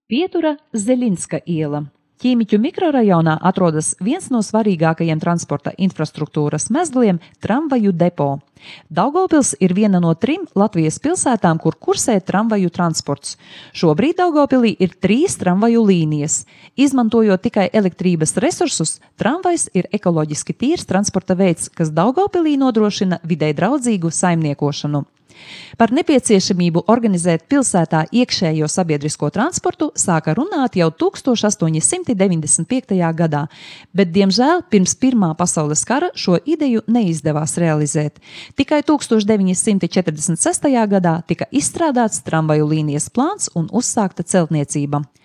Pietura Zeļinska iela. Ķīmiķu mikrorajonā atrodas viens no svarīgākajiem transporta infrastruktūras mezgliem – tramvaju depo. Daugavpils ir viena no 3 Latvijas pilsētām, kur kursē tramvaju transports. Šobrīd Daugavpilī ir 3 tramvaju līnijas. Izmantojot tikai elektrības resursus, tramvajs ir ekoloģiski tīrs transporta veids, kas Daugavpilī nodrošina videi draudzīgu saimniekošanu. Par nepieciešamību organizēt pilsētā iekšējo sabiedrisko transportu sāka runāt jau 1895. gadā, bet, diemžēl, pirms Pirmā pasaules kara šo ideju neizdevās realizēt. Tikai 1946. gadā tika izstrādāts tramvaju līnijas plāns un uzsākta celtniecība.